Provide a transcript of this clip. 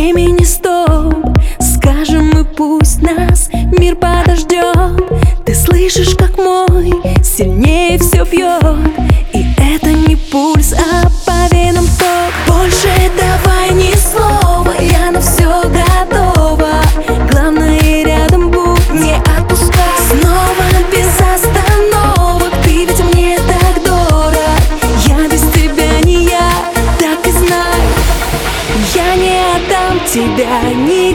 времени стоп, скажем мы, пусть нас мир подождет. Ты слышишь, как мой сильнее все бьет, и это не пульс, а по венам ток. Больше давай ни слова, я на все готова. Главное, рядом будь, не отпускай. Снова без остановок, ты ведь мне так дорог. Я без тебя не я, так и знай. Я не отдам тебя ни